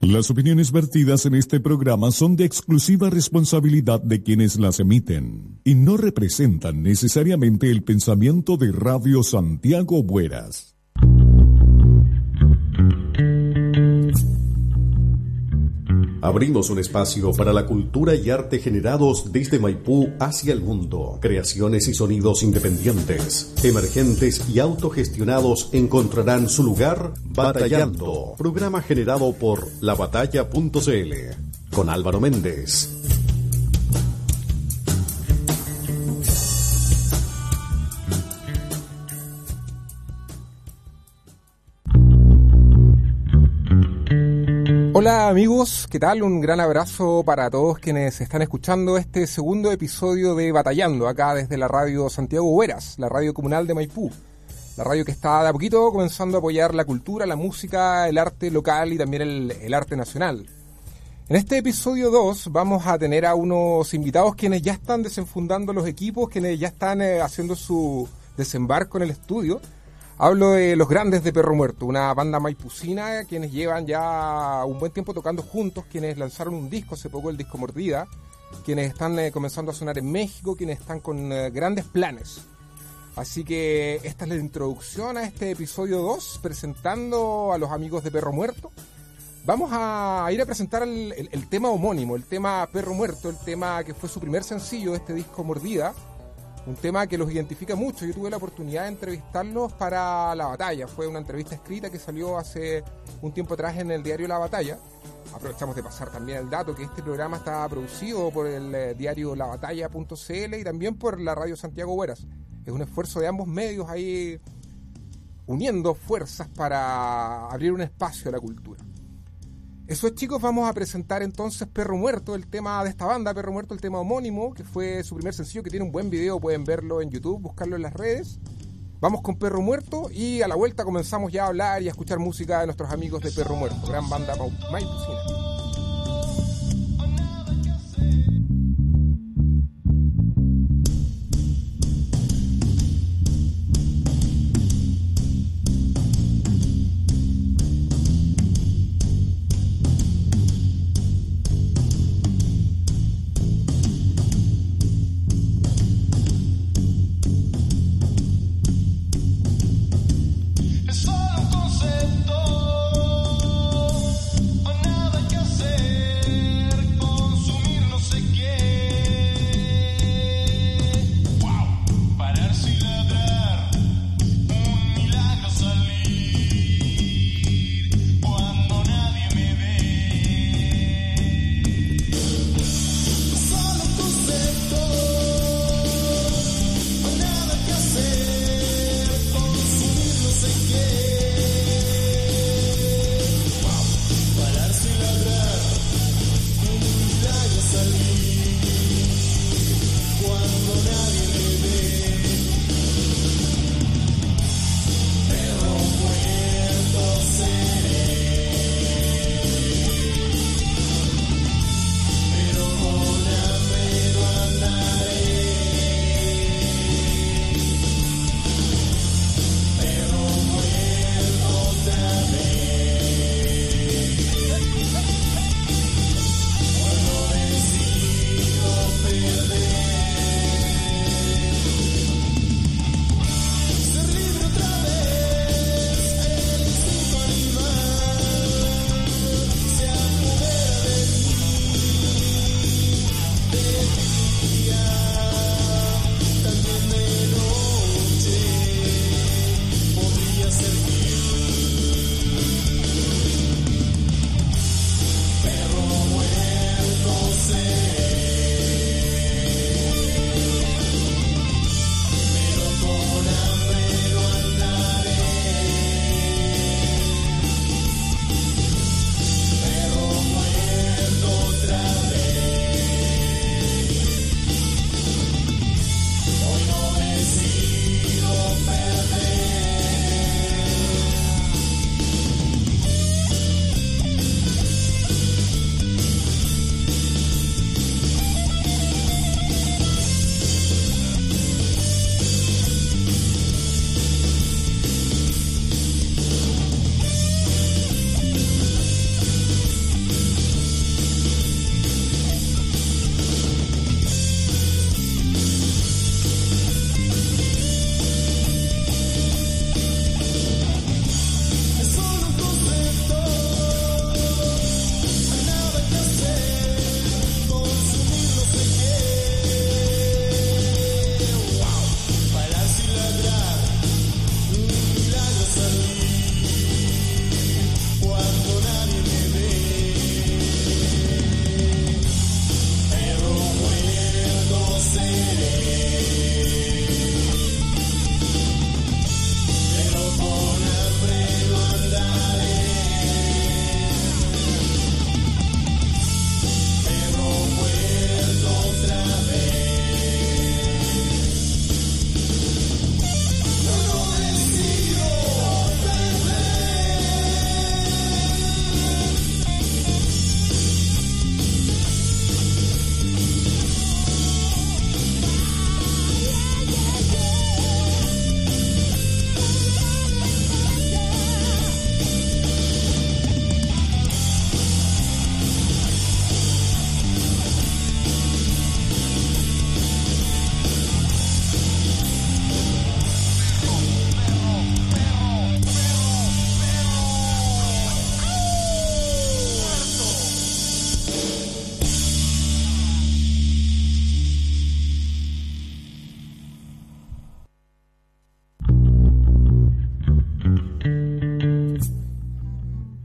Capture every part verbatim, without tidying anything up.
Las opiniones vertidas en este programa son de exclusiva responsabilidad de quienes las emiten y no representan necesariamente el pensamiento de Radio Santiago Bueras. Abrimos un espacio para la cultura y arte generados desde Maipú hacia el mundo. Creaciones y sonidos independientes, emergentes y autogestionados encontrarán su lugar Batallando. Programa generado por la batalla punto c l con Álvaro Méndez. Hola amigos, ¿qué tal? Un gran abrazo para todos quienes están escuchando este segundo episodio de Batallando, acá desde la radio Santiago Bueras, la radio comunal de Maipú, la radio que está de a poquito comenzando a apoyar la cultura, la música, el arte local y también el, el arte nacional. En este episodio dos vamos a tener a unos invitados quienes ya están desenfundando los equipos, quienes ya están eh, haciendo su desembarco en el estudio. Hablo de Los Grandes de Perro Muerto, una banda maipucina quienes llevan ya un buen tiempo tocando juntos, quienes lanzaron un disco hace poco, el disco Mordida, quienes están eh, comenzando a sonar en México, quienes están con eh, grandes planes. Así que esta es la introducción a este episodio dos, presentando a los amigos de Perro Muerto. Vamos a ir a presentar el, el, el tema homónimo, el tema Perro Muerto, el tema que fue su primer sencillo de este disco Mordida. Un tema que los identifica mucho. Yo tuve la oportunidad de entrevistarlos para La Batalla. Fue una entrevista escrita que salió hace un tiempo atrás en el diario La Batalla. Aprovechamos de pasar también el dato que este programa está producido por el eh, diario la batalla punto c l y también por la radio Santiago Bueras. Es un esfuerzo de ambos medios ahí uniendo fuerzas para abrir un espacio a la cultura. Eso es, chicos, vamos a presentar entonces Perro Muerto, el tema de esta banda, Perro Muerto, el tema homónimo, que fue su primer sencillo, que tiene un buen video, pueden verlo en YouTube, buscarlo en las redes. Vamos con Perro Muerto y a la vuelta comenzamos ya a hablar y a escuchar música de nuestros amigos de Perro Muerto, gran banda maipucina. Es solo un concepto o nada que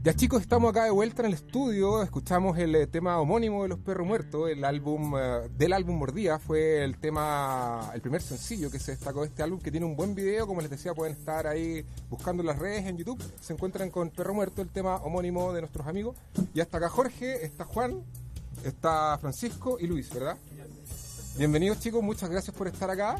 Ya chicos, estamos acá de vuelta en el estudio, escuchamos el eh, tema homónimo de Los Perros Muertos, el álbum eh, del álbum Mordida, fue el tema, el primer sencillo que se destacó de este álbum, que tiene un buen video, como les decía, pueden estar ahí buscando las redes en YouTube, se encuentran con Perro Muerto, el tema homónimo de nuestros amigos, y hasta acá Jorge, está Juan, está Francisco y Luis, ¿verdad? Bienvenidos chicos, muchas gracias por estar acá.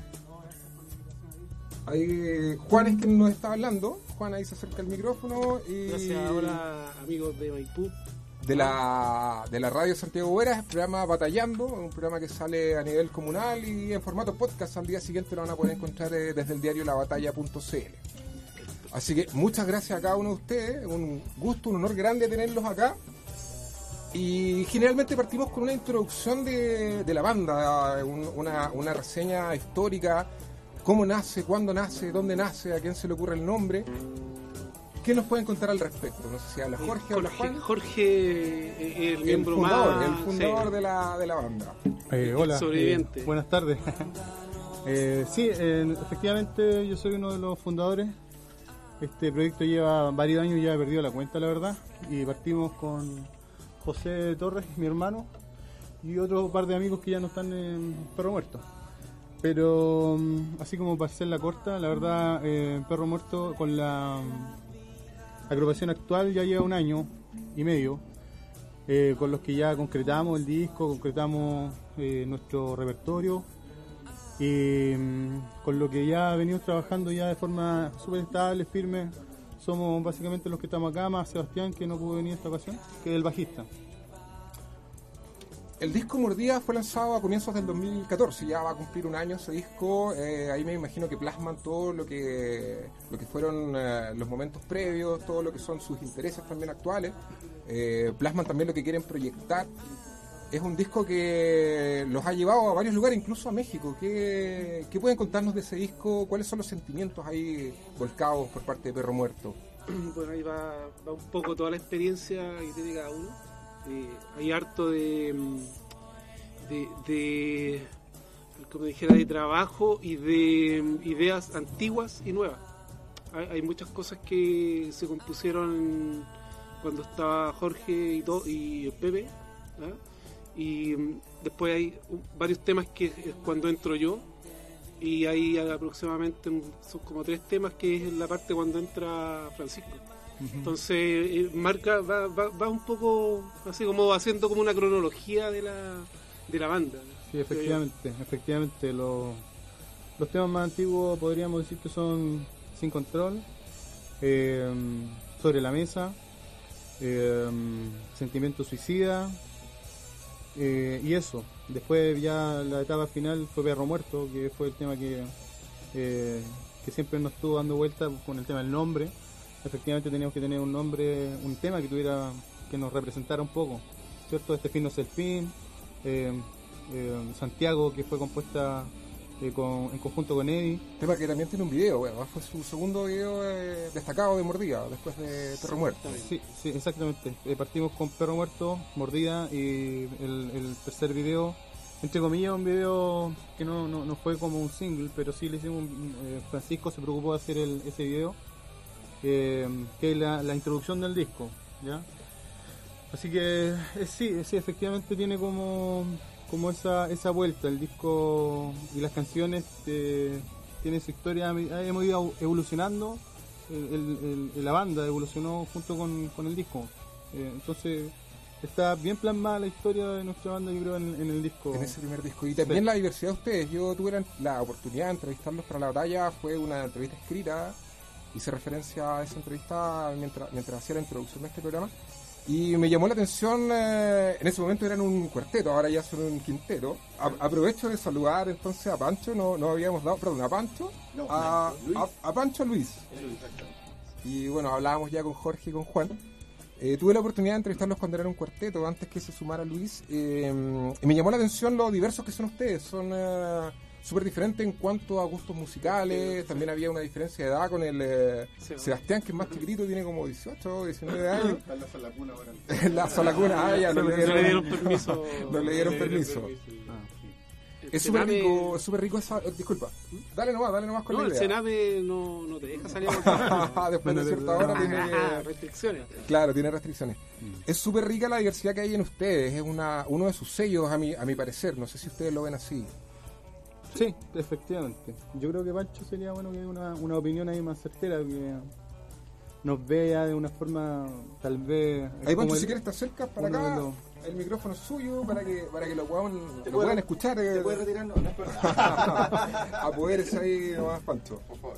Ahí, Juan es quien nos está hablando. Juan ahí se acerca el micrófono y... Gracias, hola amigos de Maipú. De la, de la radio Santiago Veras, el programa Batallando, un programa que sale a nivel comunal y en formato podcast. Al día siguiente lo van a poder encontrar eh, desde el diario la batalla punto c l. Así que muchas gracias a cada uno de ustedes, un gusto, un honor grande tenerlos acá. Y generalmente partimos con una introducción de, de la banda, un, una, una reseña histórica. ¿Cómo nace? ¿Cuándo nace? ¿Dónde nace? ¿A quién se le ocurre el nombre? ¿Qué nos pueden contar al respecto? No sé si habla Jorge, Jorge o habla Juan. Jorge, el miembro el fundador, más... El fundador sí. de, la, de la banda. Eh, hola, sobreviviente. Eh, buenas tardes. eh, sí, eh, efectivamente yo soy uno de los fundadores. Este proyecto lleva varios años, ya he perdido la cuenta, la verdad. Y partimos con José Torres, mi hermano, y otro par de amigos que ya no están en Perro Muerto. Pero así como para hacer la corta, la verdad, eh, Perro Muerto con la agrupación actual ya lleva un año y medio, eh, con los que ya concretamos el disco, concretamos eh, nuestro repertorio, y mm, con lo que ya venimos trabajando ya de forma súper estable, firme. Somos básicamente los que estamos acá, más Sebastián, que no pudo venir esta ocasión, que es el bajista. El disco Mordida fue lanzado a comienzos del dos mil catorce, ya va a cumplir un año ese disco. Eh, ahí me imagino que plasman todo lo que lo que fueron eh, los momentos previos, todo lo que son sus intereses también actuales. Eh, plasman también lo que quieren proyectar. Es un disco que los ha llevado a varios lugares, incluso a México. ¿Qué, qué pueden contarnos de ese disco? ¿Cuáles son los sentimientos ahí volcados por parte de Perro Muerto? Bueno, ahí va, va un poco toda la experiencia que tiene cada uno. Eh, hay harto de, de, de, como dijera, de trabajo y de ideas antiguas y nuevas. Hay, hay muchas cosas que se compusieron cuando estaba Jorge y, to, y Pepe, ¿eh? Y después hay varios temas que es cuando entro yo, y hay aproximadamente son como tres temas que es la parte cuando entra Francisco. Entonces eh, marca va, va, va un poco así como haciendo como una cronología de la de la banda. Sí, efectivamente, efectivamente los, los temas más antiguos podríamos decir que son Sin Control, eh, Sobre la Mesa, eh, Sentimiento Suicida, eh, y eso. Después ya la etapa final fue Perro Muerto, que fue el tema que eh, que siempre nos estuvo dando vuelta con el tema del nombre. Efectivamente teníamos que tener un nombre, un tema que tuviera, que nos representara un poco, ¿cierto? Este fin no es el fin, eh, eh, Santiago, que fue compuesta eh, con, en conjunto con Eddie. Tema que también tiene un video, bueno, fue su segundo video eh, destacado de Mordida, después de Perro Muerto. Sí, sí, exactamente. Eh, partimos con Perro Muerto, Mordida, y el, el tercer video, entre comillas, un video que no, no, no fue como un single, pero sí le hicimos, un, eh, Francisco se preocupó de hacer el, ese video. Eh, que es la, la introducción del disco, ¿ya? Así que eh, sí, sí, efectivamente tiene como como esa esa vuelta el disco, y las canciones eh, tienen su historia. Hemos ido evolucionando, el, el, el, la banda evolucionó junto con, con el disco, eh, entonces está bien plasmada la historia de nuestra banda, yo creo, en, en el disco, en ese primer disco. Y también sí. La diversidad de ustedes. Yo tuve la, la oportunidad de entrevistarlos para la batalla, fue una entrevista escrita. Hice referencia a esa entrevista mientras, mientras hacía la introducción de este programa, y me llamó la atención, eh, en ese momento eran un cuarteto, ahora ya son un quinteto. A, aprovecho de saludar entonces a Pancho, no, no habíamos dado, perdón, a Pancho, no, a, Luis. A, a Pancho Luis. Luis y bueno, hablábamos ya con Jorge y con Juan. Eh, tuve la oportunidad de entrevistarlos cuando eran un cuarteto, antes que se sumara Luis, eh, y me llamó la atención lo diversos que son ustedes, son... Eh, súper diferente en cuanto a gustos musicales. También había una diferencia de edad con el eh, Sebastián, que es más chiquitito, tiene como dieciocho, diecinueve años. Está en la salacuna ahora. En la salacuna, ah, ya, no, no le dieron, le dieron permiso. No le dieron permiso. Ah, sí. Es súper cename... rico, es súper rico esa... Disculpa, dale nomás, dale nomás con no, la idea. el cename no, no te deja salir a Después de cierta hora tiene ah, restricciones. Claro, tiene restricciones. Mm. Es súper rica la diversidad que hay en ustedes, es una uno de sus sellos a mi, a mi parecer, no sé si ustedes lo ven así. Sí, efectivamente. Yo creo que Pancho sería bueno que haya una, una opinión ahí más certera, que nos vea de una forma tal vez... Ahí Pancho, si quieres te acercas para acá, los... el micrófono es suyo para que para que lo puedan, lo puedan escuchar. ¿Te eh, puedes retirar? No, no es verdad. Apodérese ahí nomás, Pancho. Por favor.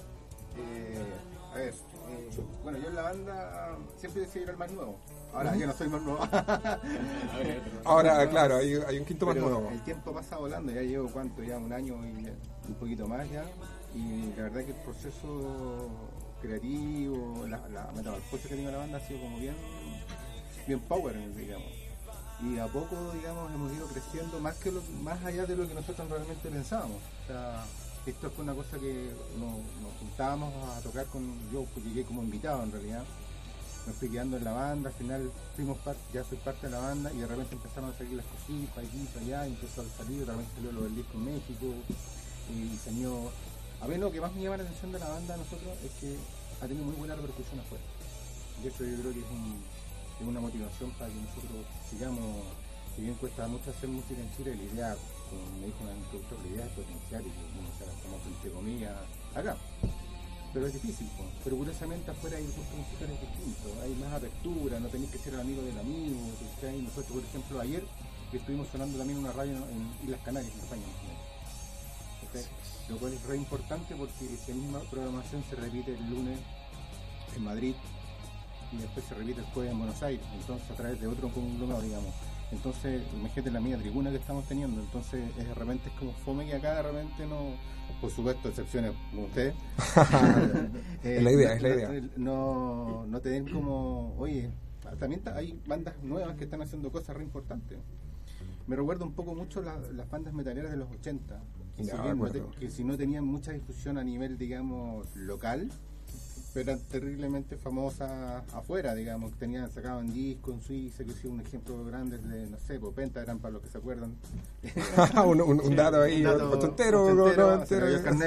Eh, a ver, eh, bueno, yo en la banda siempre decidí ir al más nuevo. Ahora uh-huh. yo no soy más nuevo. ver, Ahora, nuevo. claro, hay, hay un quinto más Pero nuevo. El tiempo pasa volando, ya llevo cuánto, ya un año y un poquito más ya. Y la verdad que el proceso creativo, la, la metamorfosis que tiene la banda ha sido como bien, bien power, digamos. Y a poco, digamos, hemos ido creciendo más que lo, más allá de lo que nosotros realmente pensábamos. O sea, esto fue una cosa que nos, nos juntábamos a tocar con, yo llegué como invitado en realidad, me fui quedando en la banda, al final fuimos parte, ya soy parte de la banda y de repente empezaron a salir las cositas, aquí, para allá, y empezó a salir, de repente salió lo del disco en México, y diseñó. A mí lo que más me llama la atención de la banda a nosotros es que ha tenido muy buena repercusión afuera. Y eso yo creo que es, un, es una motivación para que nosotros sigamos, si bien cuesta mucho hacer música en Chile, la idea, como me dijo una introductor, la idea es potenciar y que uno se la toma entre comillas acá. Pero es difícil, pues. Pero curiosamente afuera hay gustos musicales distintos, hay más apertura, no tenéis que ser el amigo del amigo, ¿sí? Nosotros, por ejemplo, ayer estuvimos sonando también una radio en Islas Canarias, en España, ¿sí? Lo cual es re importante porque esa misma programación se repite el lunes en Madrid y después se repite el jueves en Buenos Aires, entonces a través de otro conglomerado, digamos. Entonces, imagínate la media tribuna que estamos teniendo, entonces es, de repente es como fome que acá de repente no, por supuesto, excepciones como ustedes. eh, es la idea, es la idea. No, no te den como, oye, también hay bandas nuevas que están haciendo cosas re importantes. Me recuerda un poco mucho la, las bandas metaleras de los ochenta, que, ya, si bien no te, que si no tenían mucha difusión a nivel, digamos, local, pero eran terriblemente famosas afuera, digamos, que tenían, sacaban discos en Suiza, que es un ejemplo grande de, no sé, pues Pentagram, para los que se acuerdan. un, un, un dato ahí, un dato entero, entero,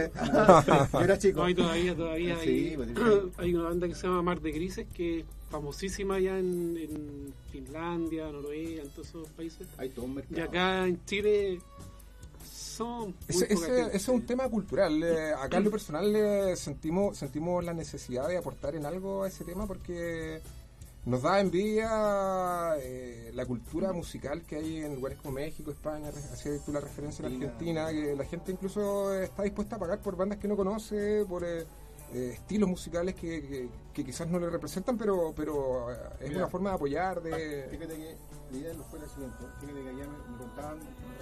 yo era chico. No, y todavía, todavía sí, hay, pues, hay una banda que se llama Mar de Grises, que es famosísima allá en, en Finlandia, Noruega, en todos esos países. Hay todo un mercado. Y acá en Chile son ese, ese, ese es un tema cultural. Eh, acá en lo personal eh, sentimos sentimos la necesidad de aportar en algo a ese tema porque nos da envidia eh, la cultura musical que hay en lugares como México, España, hacía tú la referencia en Argentina, que la gente incluso está dispuesta a pagar por bandas que no conoce, por eh, eh, estilos musicales que, que, que quizás no le representan, pero pero eh, es Mira, una forma de apoyar. De... Fíjate que la idea fue la siguiente, fíjate que allá me, me contaban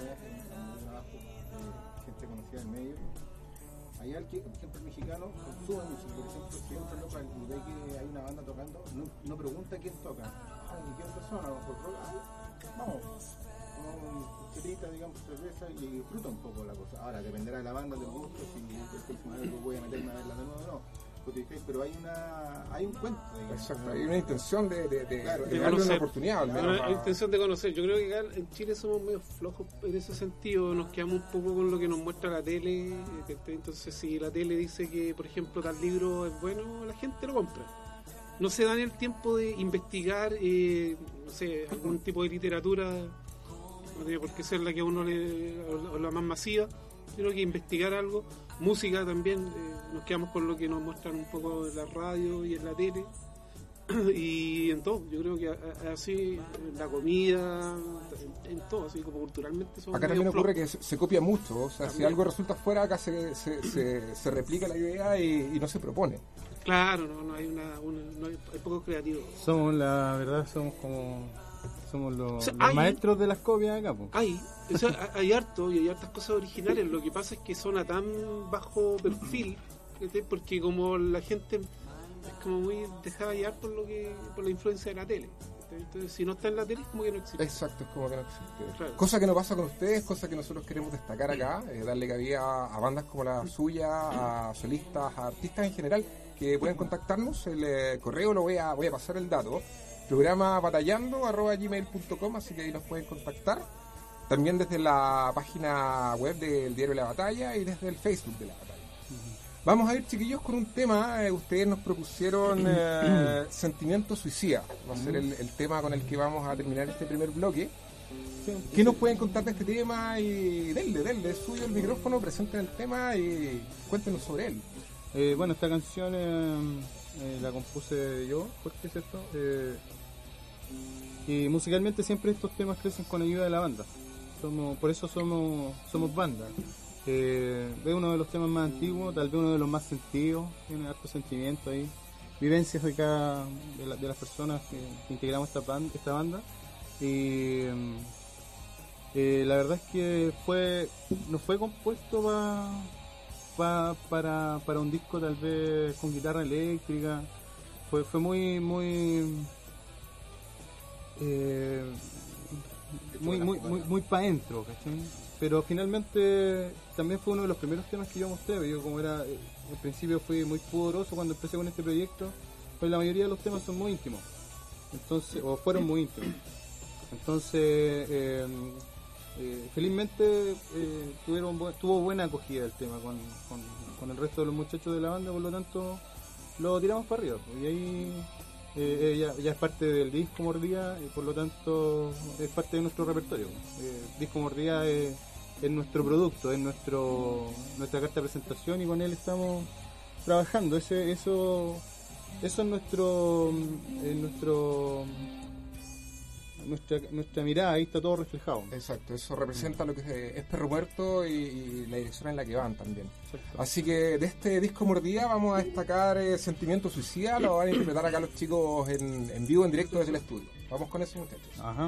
en un trabajo de gente conocida del medio, allá el que, por ejemplo, el mexicano consume música, por ejemplo, si entra local y ve que hay una banda tocando, no, no pregunta quién toca, ay, ¿qué persona? Por rock, ay, vamos, con chelita, digamos, cerveza y disfruta un poco la cosa. Ahora dependerá de la banda, del gusto, si el próximo año voy a meterme a verla de nuevo o no. Pero hay una hay un cuento, digamos. Exacto, hay una intención de, de, de, claro, de, de darle conocer, una oportunidad al menos. Hay intención de conocer. Yo creo que acá en Chile somos medio flojos en ese sentido, nos quedamos un poco con lo que nos muestra la tele. Entonces, si la tele dice que, por ejemplo, tal libro es bueno, la gente lo compra. No se dan el tiempo de investigar, eh, no sé, algún tipo de literatura, no tiene por qué ser la que a uno le, o la más masiva, sino que investigar algo. Música también, eh, nos quedamos con lo que nos muestran un poco en la radio y en la tele y en todo. Yo creo que a, a, así en la comida, en, en todo, así como culturalmente somos acá también ocurre flojos. que se, se copia mucho, o sea, también. Si algo resulta fuera, acá se, se, se, se replica la idea y, y no se propone. Claro, no, no hay una, una no hay, hay pocos creativos. Somos, la verdad, somos como somos los, o sea, los hay, maestros de las copias acá, pues. Hay, o sea, hay harto y hay hartas cosas originales. Lo que pasa es que son a tan bajo perfil, porque como la gente es como muy dejada llevar por lo que por la influencia de la tele. Entonces, si no está en la tele, es como que no existe. Exacto, es como que no existe. Claro. Cosa que no pasa con ustedes, cosa que nosotros queremos destacar acá, eh, darle cabida a bandas como la suya, a solistas, a artistas en general, que pueden contactarnos. El eh, correo lo voy a voy a pasar el dato. Programa batallando arroba gmail punto com, así que ahí nos pueden contactar. también desde la página web del Diario La Batalla y desde el Facebook de La Batalla. Vamos a ir, chiquillos, con un tema. Eh, ustedes nos propusieron eh, Sentimiento Suicida. Va a ser el, el tema con el que vamos a terminar este primer bloque. ¿Qué nos pueden contar de este tema? Y denle, denle, suyo el micrófono, presenten el tema y cuéntenos sobre él. Eh, bueno, esta canción eh, eh, la compuse yo, porque es esto. Eh, y musicalmente siempre estos temas crecen con ayuda de la banda. Somos, por eso somos, somos banda. Eh, es uno de los temas más antiguos, tal vez uno de los más sentidos, tiene harto sentimiento ahí, vivencias de cada de, la, de las personas que, que integramos esta banda, esta banda. Y eh, la verdad es que fue no fue compuesto pa, pa, para para un disco tal vez con guitarra eléctrica, fue fue muy muy eh, muy muy muy, muy para adentro, ¿cachai? Pero finalmente también fue uno de los primeros temas que yo mostré. Yo, como era, eh, al principio fui muy pudoroso cuando empecé con este proyecto, pues la mayoría de los temas son muy íntimos, entonces, o fueron muy íntimos. Entonces, eh, eh, felizmente eh, tuvieron bu- tuvo buena acogida el tema con, con, con el resto de los muchachos de la banda, por lo tanto lo tiramos para arriba. Y ahí eh, eh, ya, ya es parte del disco Mordida y por lo tanto es parte de nuestro repertorio. Eh, disco Mordida es, es nuestro producto, es nuestro nuestra carta de presentación y con él estamos trabajando. Ese, eso, eso es nuestro, es nuestro nuestra nuestra mirada, ahí está todo reflejado. Exacto, eso representa lo que es Perro Muerto y, y la dirección en la que van también. Exacto. Así que de este disco Mordida vamos a destacar eh, Sentimiento Suicida, lo van a interpretar acá los chicos en, en vivo, en directo desde el estudio. Vamos con eso, muchachos. Ajá.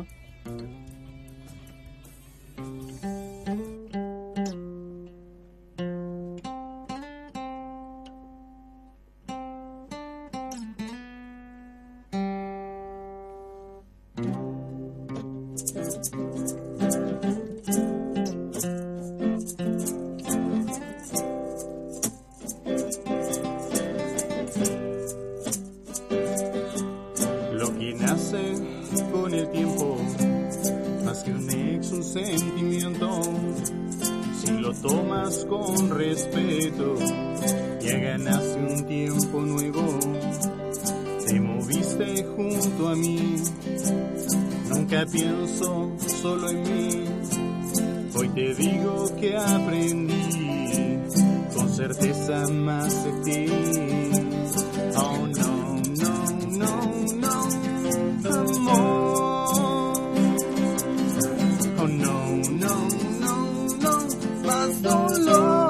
Con respeto, ya ganaste un tiempo nuevo, te moviste junto a mí, nunca pienso solo en mí, hoy te digo que aprendí, con certeza más de ti. Oh no, no, no, no, amor, oh no, no, no, no, más dolor.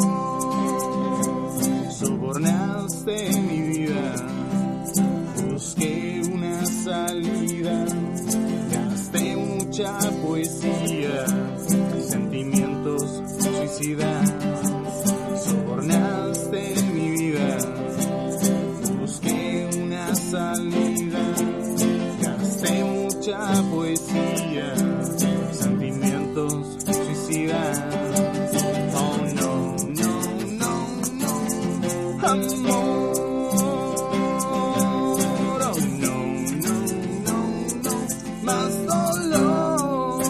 Sobornaste mi vida, busqué una salida, gasté mucha poesía, sentimientos suicidas. Sobornaste mi vida, busqué una salida, gasté mucha poesía, sentimientos suicidas. Amor, oh no, no, no, no, más dolor.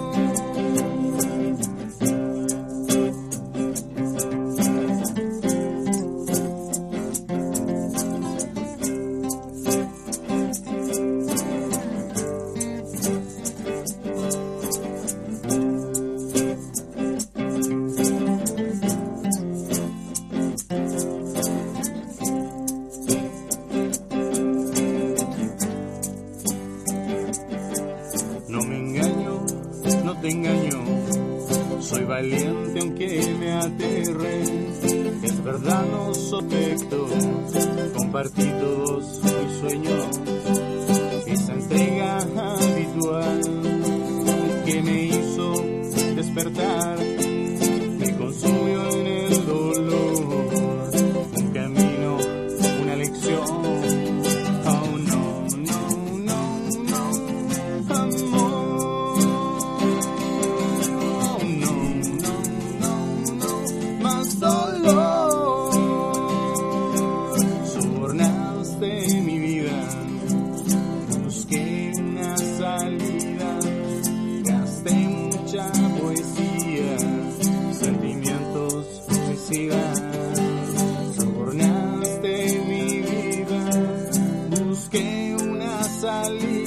Te engaño, soy valiente aunque me aterre, es verdad no soy perfecto, compartí todos mis sueños, esa entrega habitual que me hizo despertar, me consumió en el dolor, un camino, una lección. Oh no, no, no, no, amor. Dolor, sobornaste mi vida,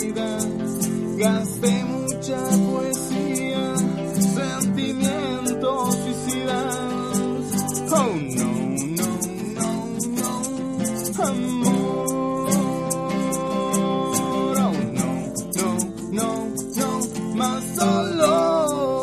vida, gasté mucha poesía, sentimientos suicidas. Oh no, no, no, no, amor. Oh no, no, no, no, más dolor.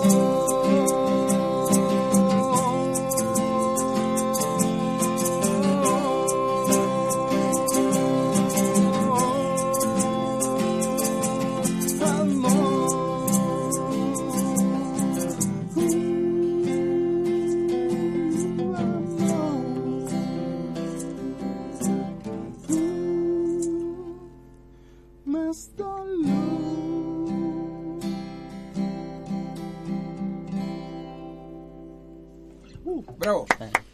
Bravo.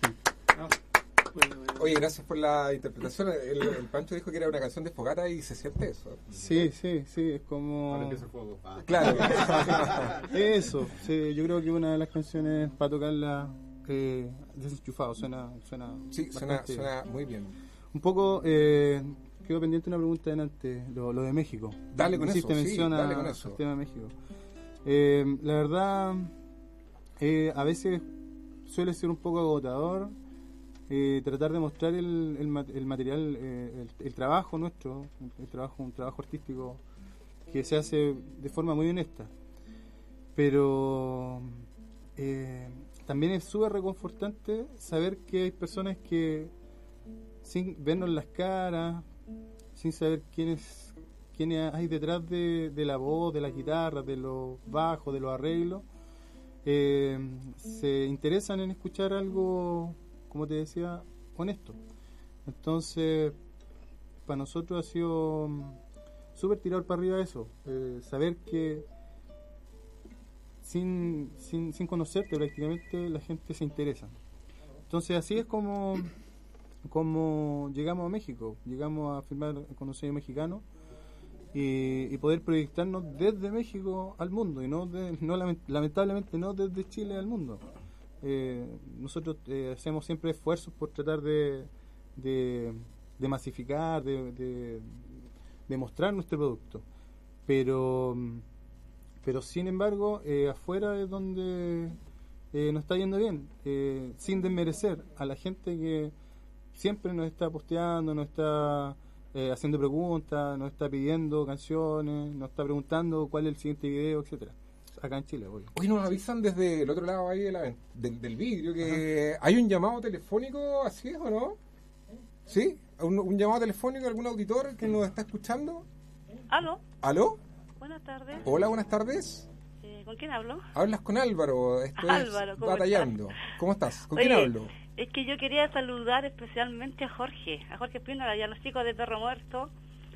Oye, gracias por la interpretación. El, el Pancho dijo que era una canción de fogata y se siente eso. Sí, sí, sí, es como... Ahora empieza el fuego. Ah. Claro. Eso, sí, yo creo que una de las canciones para tocarla eh, desenchufado, suena... suena Sí, suena, suena muy bien. Un poco, eh, quedó pendiente una pregunta delante, lo, lo de México. Dale con Hiciste eso, mención sí, a- dale con eso. al tema de México. Eh, la verdad, eh, a veces suele ser un poco agotador eh, tratar de mostrar el, el, ma- el material, eh, el, el trabajo nuestro, el trabajo, un trabajo artístico que se hace de forma muy honesta. Pero eh, también es súper reconfortante saber que hay personas que, sin vernos las caras, sin saber quiénes, quiénes hay detrás de, de la voz, de la guitarra, de los bajos, de los arreglos, eh, se interesan en escuchar algo, como te decía, honesto. Entonces, para nosotros ha sido mm, súper tirar para arriba eso, eh, saber que sin, sin, sin conocerte prácticamente la gente se interesa. Entonces así es como, como llegamos a México, llegamos a firmar con un sello mexicano y, y poder proyectarnos desde México al mundo y no, de, no lament- lamentablemente no desde Chile al mundo. Eh, nosotros eh, hacemos siempre esfuerzos por tratar de, de, de masificar, de, de, de mostrar nuestro producto, pero pero sin embargo eh, afuera es donde eh, nos está yendo bien, eh, sin desmerecer a la gente que siempre nos está posteando, nos está eh, haciendo preguntas, nos está pidiendo canciones, nos está preguntando cuál es el siguiente video, etcétera. Acá en Chile, obvio. Hoy nos avisan desde el otro lado ahí de la ven- del, del vidrio que hay un llamado telefónico, ¿así es o no? ¿Sí? ¿Un, un llamado telefónico de algún auditor que nos está escuchando? ¿Aló? ¿Aló? Buenas tardes. Hola, buenas tardes. Eh, ¿Con quién hablo? Hablas con Álvaro, esto Álvaro, es ¿cómo Batallando. ¿Cómo estás? ¿Con Oye, quién hablo? Es que yo quería saludar especialmente a Jorge, a Jorge Espínola y a los chicos de Perro Muerto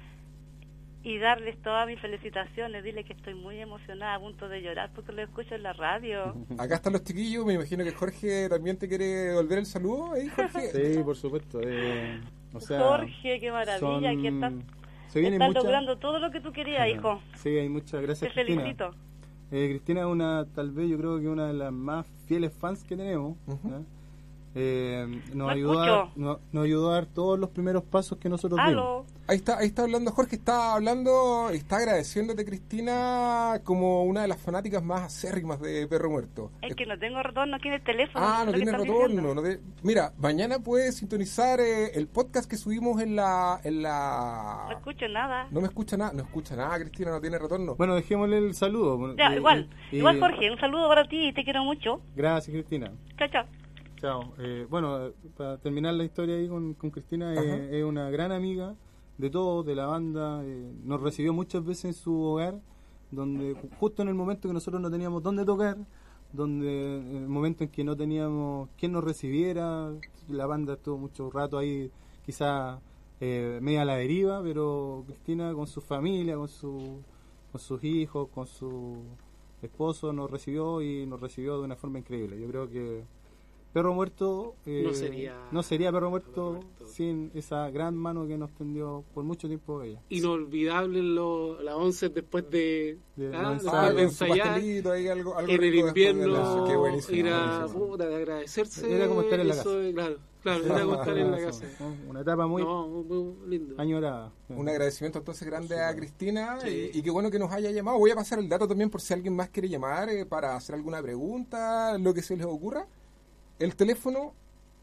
y darles todas mis felicitaciones, dile que estoy muy emocionada, a punto de llorar porque lo escucho en la radio. Acá están los chiquillos, me imagino que Jorge también te quiere devolver el saludo, ¿eh, Jorge? Sí, por supuesto. Eh, o sea, Jorge, qué maravilla, son- que estás, se vienen estás muchas- logrando todo lo que tú querías, hijo. Sí, hay muchas gracias, Te Cristina. felicito. Eh, Cristina es una, tal vez yo creo que una de las más fieles fans que tenemos. ¿ya? Eh, nos, No ayudó a, escucho. no- nos ayudó a dar todos los primeros pasos que nosotros dimos. ¿Aló? Ahí está, ahí está hablando Jorge, está hablando, está agradeciéndote, Cristina, como una de las fanáticas más acérrimas de Perro Muerto. Es que no tengo retorno aquí en el teléfono. Ah, sé no lo que tiene estás retorno. diciendo. No te- Mira, mañana puedes sintonizar eh, el podcast que subimos en la, en No la... escucho nada. No me escucha nada, no escucha nada, Cristina, no tiene retorno. Bueno, dejémosle el saludo. Ya, Eh, igual, eh, igual eh, Jorge, un saludo para ti y te quiero mucho. Gracias, Cristina. Chao, chao. Chao. Eh, bueno, eh, para terminar la historia ahí con, con Cristina, Ajá. eh, es una gran amiga de todos, de la banda. Eh, nos recibió muchas veces en su hogar, donde ju- justo en el momento que nosotros no teníamos dónde tocar, donde en el momento en que no teníamos quién nos recibiera, la banda estuvo mucho rato ahí, quizá eh, media a la deriva, pero Cristina con su familia, con, su, con sus hijos, con su esposo, nos recibió y nos recibió de una forma increíble. Yo creo que Perro Muerto eh, No sería- no sería Perro Muerto, Perro Muerto. sin esa gran mano que nos tendió por mucho tiempo ella. Inolvidable lo, las once después de, De ah, los después Ah, de en su ensayar, pastelito, ahí algo, algo en el rico después de la- invierno, Qué buenísimo, ir a, buenísimo. puta, de agradecerse. Era como estar en la eso casa. es, claro, Claro, ir a contar en la casa. Una etapa muy, no, muy lindo. Añorada. Un agradecimiento entonces grande a Cristina sí. y, y qué bueno que nos haya llamado. Voy a pasar el dato también por si alguien más quiere llamar eh, para hacer alguna pregunta, lo que se les ocurra. El teléfono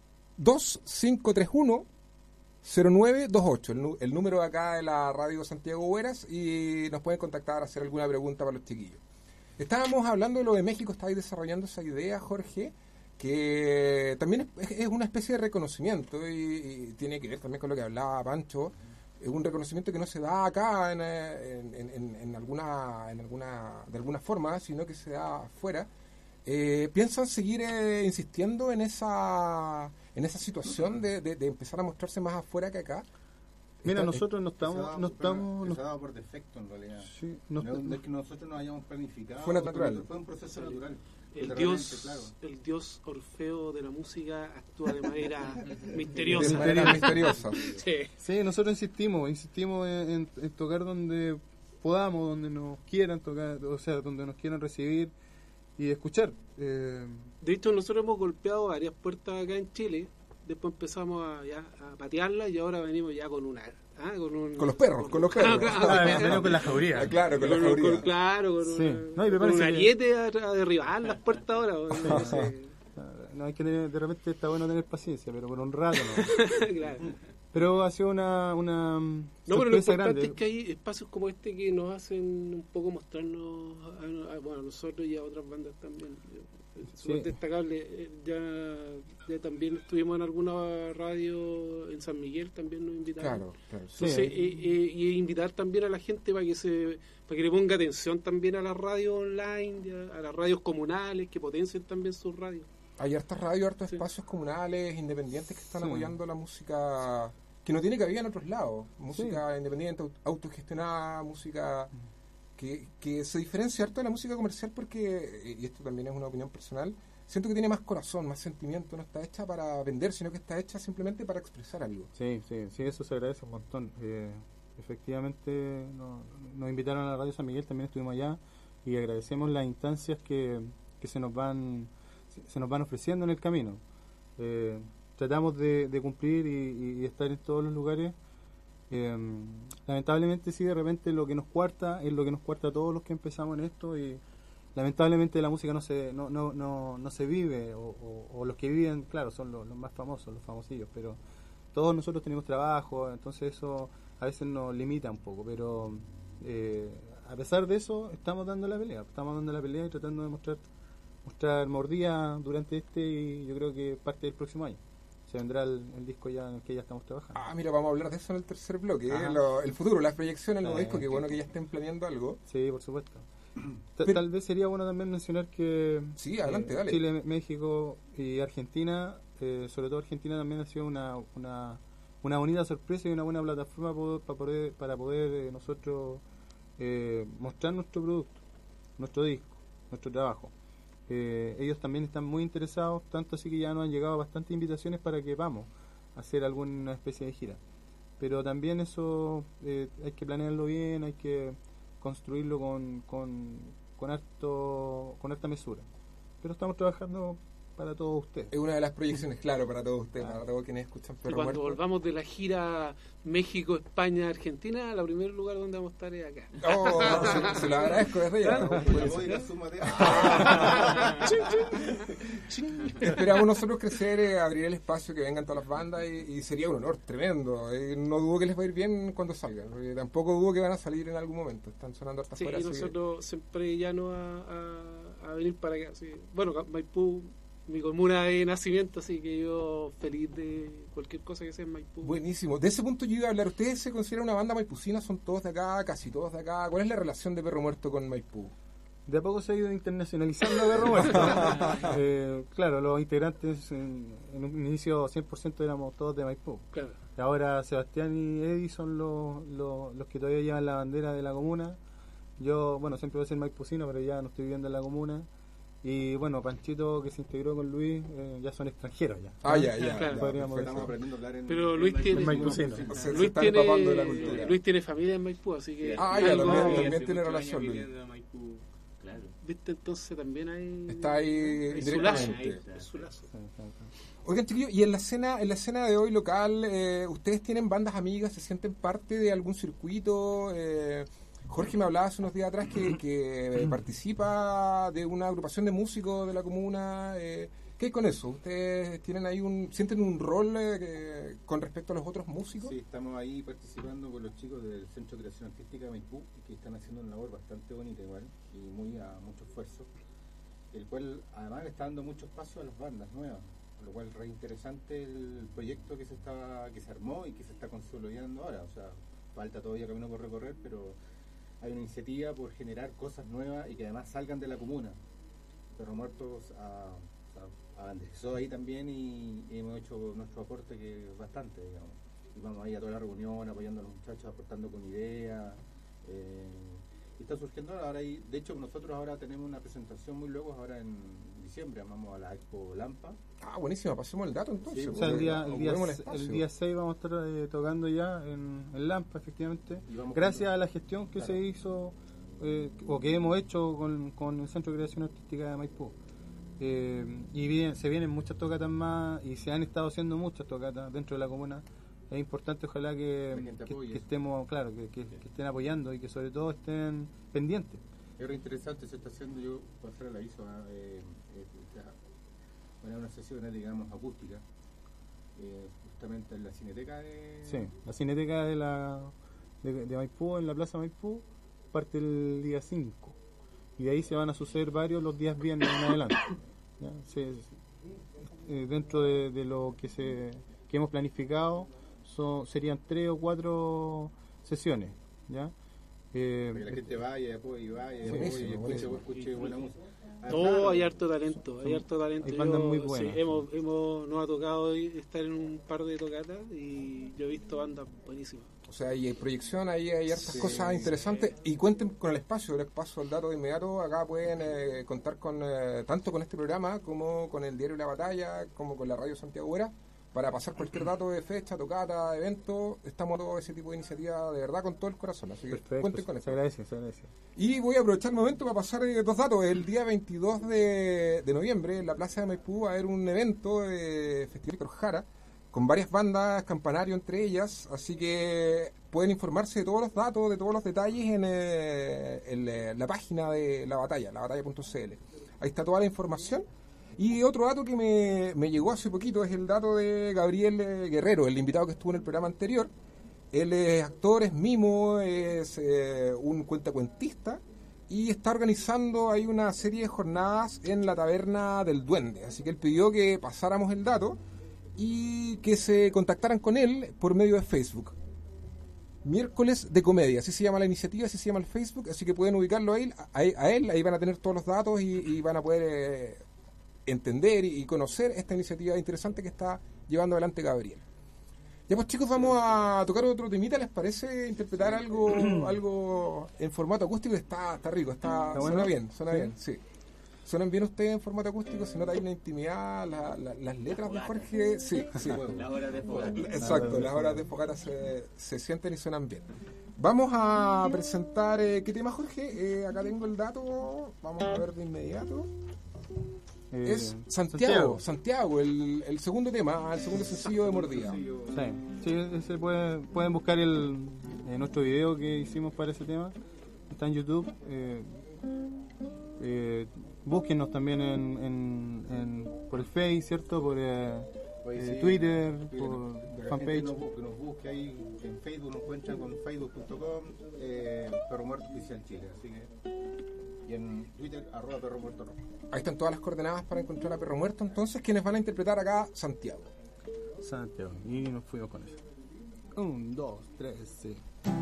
dos cinco tres uno cero nueve dos ocho, el, el número acá de la radio Santiago Hueras, y nos pueden contactar a hacer alguna pregunta para los chiquillos. Estábamos hablando de lo de México, estáis desarrollando esa idea, Jorge, que también es, es una especie de reconocimiento y, y tiene que ver también con lo que hablaba Pancho. Es un reconocimiento que no se da acá en, en, en, en alguna en alguna de alguna forma, sino que se da afuera. Eh, ¿Piensan seguir eh, insistiendo en esa en esa situación de, de, de empezar a mostrarse más afuera que acá? Mira, Está, nosotros no estamos... No estamos no, se ha dado por defecto, en realidad. Sí, no, no, no es que nosotros nos hayamos planificado. Fue natural. Fue un proceso natural. El dios, claro. el dios Orfeo de la música actúa de manera misteriosa. De manera misteriosa. Sí. Sí, nosotros insistimos, insistimos en, en, en tocar donde podamos, donde nos quieran tocar, o sea, donde nos quieran recibir y escuchar. Eh, de hecho, nosotros hemos golpeado varias puertas acá en Chile, después empezamos a, ya, a patearlas y ahora venimos ya con una... Ah, con, un, con los perros, con los perros. Claro, claro, claro, con la jauría. Ah, claro, con, con la jauría. Con, claro, con, sí. una, no, con un ariete que... a, a derribar las puertas ahora. No, sé. no, hay que tener, de repente está bueno tener paciencia, pero por un rato no. Claro. Pero ha sido una, una no, pero lo importante grande. Es que hay espacios como este que nos hacen un poco mostrarnos a, a, bueno, a nosotros y a otras bandas también. Es sí. destacable. Ya, ya también estuvimos en alguna radio en San Miguel, también nos invitaron. Claro, claro. Entonces, sí. y, y, y invitar también a la gente para que se para que le ponga atención también a las radios online, a las radios comunales, que potencien también sus radios. Hay hartas radios, hartos sí. espacios comunales, independientes que están sí. apoyando la música que no tiene cabida en otros lados. Música sí. independiente, autogestionada, música... Que, que se diferencia harto de la música comercial porque, y esto también es una opinión personal, siento que tiene más corazón, más sentimiento, no está hecha para vender, sino que está hecha simplemente para expresar algo. Sí, sí, sí, eso se agradece un montón. Eh, efectivamente no, nos invitaron a la Radio San Miguel, también estuvimos allá y agradecemos las instancias que, que se nos van se, se nos van ofreciendo en el camino. Eh, tratamos de, de cumplir y, y estar en todos los lugares. Eh, lamentablemente sí, de repente lo que nos cuarta es lo que nos cuarta a todos los que empezamos en esto y lamentablemente la música no se no no no, no se vive o, o, o los que viven, claro, son los, los más famosos, los famosillos, pero todos nosotros tenemos trabajo, entonces eso a veces nos limita un poco, pero eh, a pesar de eso estamos dando la pelea, estamos dando la pelea y tratando de mostrar mostrar mordida durante este y yo creo que parte del próximo año. Se vendrá el, el disco ya en el que ya estamos trabajando. Ah, mira, vamos a hablar de eso en el tercer bloque. ¿eh? Lo, el futuro, las proyecciones, el nuevo eh, disco, que bueno que ya estén planeando algo. Sí, por supuesto. Pero, tal vez sería bueno también mencionar que sí, adelante, eh, dale. Chile, México y Argentina, eh, sobre todo Argentina también ha sido una, una, una bonita sorpresa y una buena plataforma por, para poder, para poder eh, nosotros eh, mostrar nuestro producto, nuestro disco, nuestro trabajo. Eh, ellos también están muy interesados, tanto así que ya nos han llegado bastantes invitaciones para que vamos a hacer alguna especie de gira. Pero también eso eh, hay que planearlo bien, hay que construirlo con, con, con, harto, con harta mesura. Pero estamos trabajando para todos ustedes. Es una de las proyecciones, claro, para todos ustedes, ah. para todos quienes escuchan Perro Y cuando Muerto. volvamos de la gira México, España, Argentina, el primer lugar donde vamos a estar es acá. Oh, se, se lo agradezco desde ya. Esperamos nosotros crecer, eh, abrir el espacio, que vengan todas las bandas y, y sería un honor tremendo. Eh, no dudo que les va a ir bien cuando salgan, porque tampoco dudo que van a salir en algún momento. Están sonando hartas sí, fuera. Y nosotros que... siempre ya no a, a, a venir para acá. Sí. Bueno, Maipú, mi comuna de nacimiento, así que yo feliz de cualquier cosa que sea en Maipú. Buenísimo. De ese punto yo iba a hablar. ¿Ustedes se consideran una banda maipucina? ¿Son todos de acá? ¿Casi todos de acá? ¿Cuál es la relación de Perro Muerto con Maipú? De a poco se ha ido internacionalizando Perro Muerto. eh, claro, los integrantes en, en un inicio cien por ciento éramos todos de Maipú. Claro. Ahora Sebastián y Eddie son los, los, los que todavía llevan la bandera de la comuna. Yo, bueno, siempre voy a ser maipucino, pero ya no estoy viviendo en la comuna. Y bueno, Panchito, que se integró con Luis, eh, ya son extranjeros ya. Ah, ya, ya. Claro. Podríamos Estamos aprendiendo a hablar en Pero Luis tiene, maipucino. Se, se Luis, está tiene, empapando de la cultura. Luis tiene familia en Maipú, así que... Ah, ya, algo- también, Sí, también hace tiene muchos relación, años Luis. viviendo en Maipú, claro. ¿viste? Entonces también hay... Está ahí hay su lazo, directamente. hay- hay su lazo. Oigan, chiquillos, y en la escena, en la escena de hoy local, eh, ¿ustedes tienen bandas amigas? ¿Se sienten parte de algún circuito? Eh, Jorge me hablaba hace unos días atrás que, que participa de una agrupación de músicos de la comuna. Eh, ¿Qué hay con eso? ¿Ustedes tienen ahí un, sienten un rol eh, que- con respecto a los otros músicos? Sí, estamos ahí participando con los chicos del Centro de Creación Artística de Maipú, que están haciendo una labor bastante bonita igual, y muy a mucho esfuerzo, el cual además le está dando mucho espacio a las bandas nuevas, lo cual es re interesante el proyecto que se está, que se armó y que se está consolidando ahora. O sea, falta todavía camino por recorrer, pero hay una iniciativa por generar cosas nuevas y que además salgan de la comuna. Perro Muertos a avanzó ahí también y, y hemos hecho nuestro aporte, que es bastante, digamos. Y vamos ahí a toda la reunión apoyando a los muchachos, aportando con ideas. Eh, y está surgiendo ahora. Y, de hecho, nosotros ahora tenemos una presentación muy luego, ahora en diciembre, vamos a la Expo Lampa. Ah, buenísimo, pasemos el dato entonces. Sí, O sea, el día, el día, ocupemos el el espacio. día seis vamos a estar eh, tocando ya en, en Lampa, efectivamente. Y vamos Gracias con- a la gestión que Claro. se hizo, eh, o que hemos hecho con, con el Centro de Creación Artística de Maipú. Eh, y bien, se vienen muchas tocatas más y se han estado haciendo muchas tocatas dentro de la comuna. Es importante, ojalá que, La gente que, apoye que eso. estemos, claro, que, que- que estén apoyando y que sobre todo estén pendientes. Es re interesante, se está haciendo, yo para hacer el aviso, ah, eh, eh, está- van a haber unas sesiones, digamos, acústicas, eh, justamente en la Cineteca de... Sí, la cineteca de la de, de Maipú, en la Plaza Maipú, parte el día cinco. Y de ahí se van a suceder varios los días viernes en adelante. ¿Ya? Se- eh, dentro de, de lo que se que hemos planificado, son, serían tres o cuatro sesiones. ¿Ya? Eh, Para que la gente vaya, apoye y vaya, y Buenísimo, apoye, y escuche, buenísimo. escuche buena música. Ah, No, claro, hay harto talento, hay son- harto talento. hay bandas Yo, muy sí, buenas. hemos, hemos, nos ha tocado hoy estar en un par de tocatas y yo he visto bandas buenísimas. O sea, hay proyección, ahí hay hartas Sí. cosas interesantes. Y cuenten con el espacio, les paso el dato de inmediato. Acá pueden eh, contar con eh, tanto con este programa como con el diario La Batalla, como con la radio Santiago Huera, para pasar cualquier dato de fecha, tocata, evento. Estamos a todo ese tipo de iniciativa de verdad con todo el corazón. Así que perfecto, cuenten con se eso. agradece, se agradece. Y voy a aprovechar el momento para pasar eh, dos datos. El día veintidós de, de noviembre en la Plaza de Maipú va a haber un evento de Festival Corjara con varias bandas, Campanario entre ellas, así que pueden informarse de todos los datos, de todos los detalles en, eh, en, eh, la página de La Batalla, la batalla punto c l. Ahí está toda la información. Y otro dato que me, me llegó hace poquito es el dato de Gabriel eh, Guerrero, el invitado que estuvo en el programa anterior. Él es actor, es mimo, es eh, un cuentacuentista y está organizando ahí una serie de jornadas en la Taberna del Duende. Así que él pidió que pasáramos el dato y que se contactaran con él por medio de Facebook. Miércoles de Comedia, así se llama la iniciativa, así se llama el Facebook, así que pueden ubicarlo a él, a, a él ahí van a tener todos los datos y, y van a poder eh, entender y, y conocer esta iniciativa interesante que está llevando adelante Gabriel. Ya pues chicos, vamos a tocar otro temita, ¿les parece interpretar algo algo en formato acústico? Está, está rico, está, ¿Está suena bueno? bien, suena ¿Sí? bien, sí. ¿Suenan bien ustedes en formato acústico? ¿Se nota ahí una intimidad? La, la, las letras de Jorge, sí, sí. La hora de fogata. Exacto, las horas de fogata se, se sienten y suenan bien. Vamos a presentar, eh, ¿qué tema Jorge? Eh, acá tengo el dato, vamos a ver de inmediato. Eh, Es Santiago, Santiago, el, el segundo tema, el segundo sencillo de Mordida. Sí, sí, ese puede- pueden buscar el, eh, nuestro video que hicimos para ese tema. Está en YouTube. Eh, eh, búsquenos también en, en, en- por el Face, ¿cierto? Por eh, Oye, eh, sí, Twitter, que por la- que la gente fanpage. nos busque, nos busque ahí en Facebook, nos encuentran con facebook punto com, eh, Perro Muerto Oficial Chile, así que, y en Twitter, arroba Perro Muerto Rojo. Ahí están todas las coordenadas para encontrar a Perro Muerto, entonces, quienes van a interpretar acá Santiago. Santiago. Y nos fuimos con eso. Un, dos, tres, sí.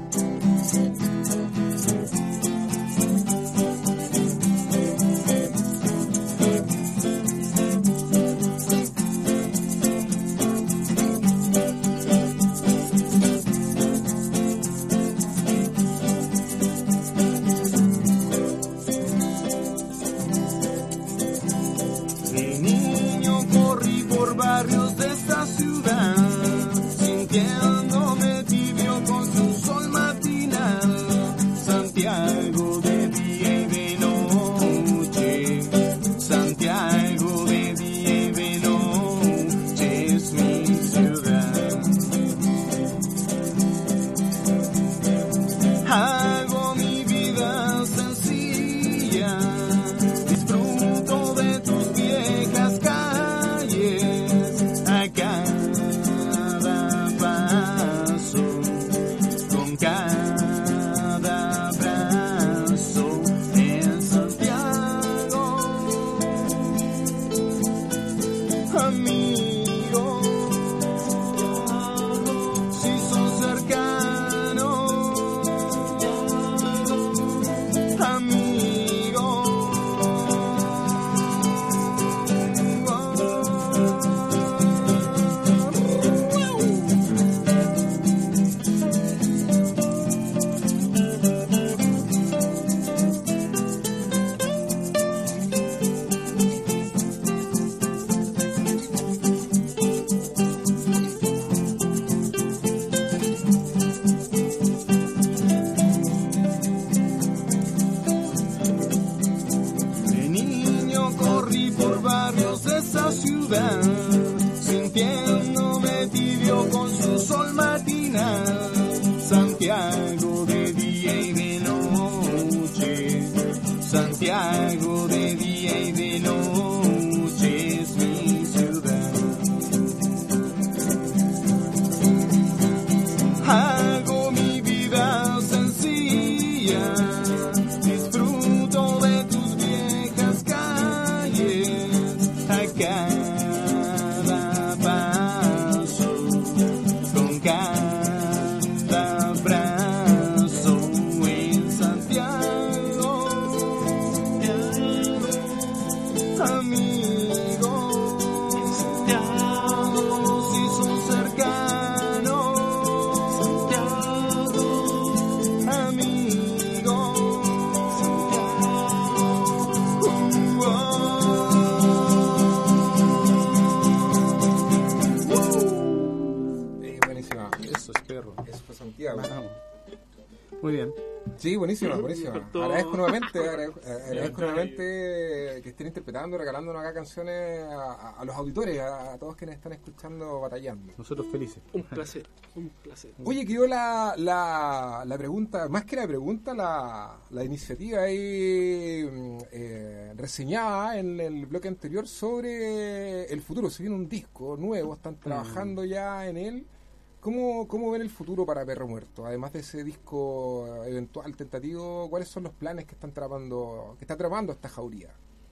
De niño corrí por barrios de esta ciudad, sintiéndome tibio con su sol matinal. Santiago de día y de noche. ciudad, sintiéndome tibio con su sol matinal. Santiago de día y de noche, Santiago de día y de noche es mi ciudad. Hago mi vida sencilla, disfruto de tus viejas calles, a cada paso, con cada abrazo en Santiago, amigo, Santiago, si son cercanos, Santiago, amigo, Eh, buenísima. Eso es perro. Eso fue Santiago. Vamos. Muy bien. Sí, buenísima, buenísima. faltó- Agradezco nuevamente, agradezco, eh, agradezco nuevamente que estén interpretando, regalándonos acá canciones a, a- a los auditores, a, a todos quienes están escuchando Batallando. Nosotros felices. Un placer, un placer. Oye, quedó la, la, la pregunta, más que la pregunta, la, la iniciativa ahí mm, eh, reseñada en el bloque anterior sobre el futuro. Se viene un disco nuevo, están trabajando ya en él. ¿Cómo, ¿Cómo ven el futuro para Perro Muerto? Además de ese disco eventual, tentativo, ¿cuáles son los planes que están tramando, que está tramando esta jauría?